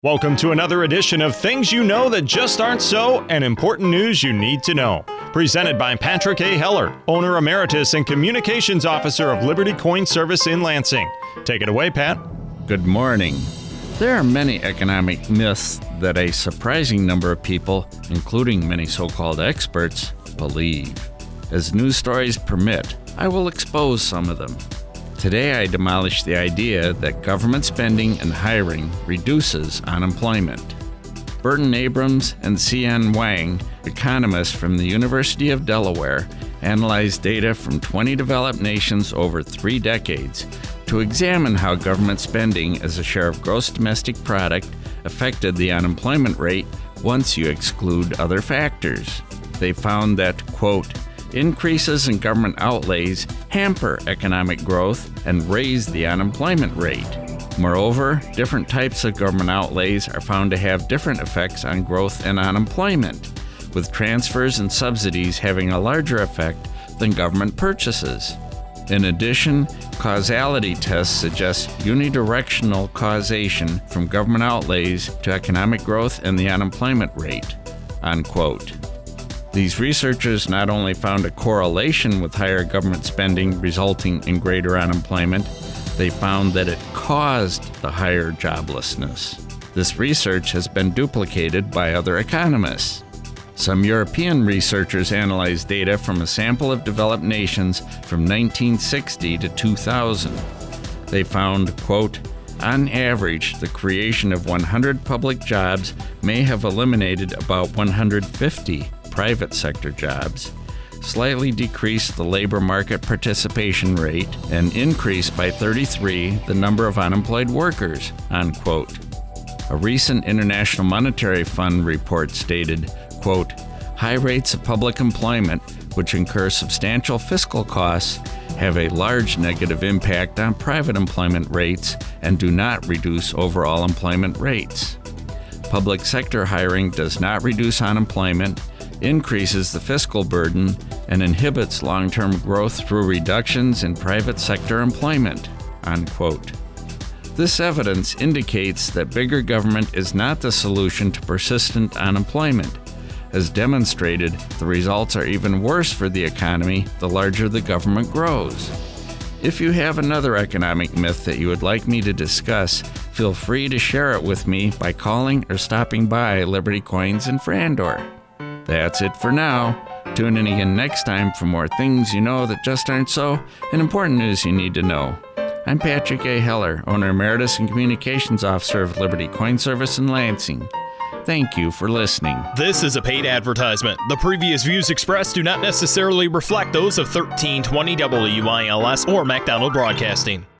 Welcome to another edition of Things You Know That Just Aren't So and Important News You Need to Know. Presented by Patrick A. Heller, Owner Emeritus and Communications Officer of Liberty Coin Service in Lansing. Take it away, Pat. Good morning. There are many economic myths that a surprising number of people, including many so-called experts, believe. As news stories permit, I will expose some of them. Today I demolish the idea that government spending and hiring reduces unemployment. Burton Abrams and C.N. Wang, economists from the University of Delaware, analyzed data from 20 developed nations over 3 decades to examine how government spending as a share of gross domestic product affected the unemployment rate once you exclude other factors. They found that, quote, increases in government outlays hamper economic growth and raise the unemployment rate. Moreover, different types of government outlays are found to have different effects on growth and unemployment, with transfers and subsidies having a larger effect than government purchases. In addition, causality tests suggest unidirectional causation from government outlays to economic growth and the unemployment rate, unquote. These researchers not only found a correlation with higher government spending resulting in greater unemployment, they found that it caused the higher joblessness. This research has been duplicated by other economists. Some European researchers analyzed data from a sample of developed nations from 1960 to 2000. They found, quote, on average, the creation of 100 public jobs may have eliminated about 150 private sector jobs, slightly decreased the labor market participation rate, and increased by 33 the number of unemployed workers, unquote. A recent International Monetary Fund report stated, quote, high rates of public employment, which incur substantial fiscal costs, have a large negative impact on private employment rates and do not reduce overall employment rates. Public sector hiring does not reduce unemployment, increases the fiscal burden, and inhibits long-term growth through reductions in private sector employment, unquote. This evidence indicates that bigger government is not the solution to persistent unemployment. As demonstrated, the results are even worse for the economy the larger the government grows. If you have another economic myth that you would like me to discuss, feel free to share it with me by calling or stopping by Liberty Coins in Frandor. That's it for now. Tune in again next time for more things you know that just aren't so and important news you need to know. I'm Patrick A. Heller, Owner Emeritus and Communications Officer of Liberty Coin Service in Lansing. Thank you for listening. This is a paid advertisement. The previous views expressed do not necessarily reflect those of 1320 WILS or MacDonald Broadcasting.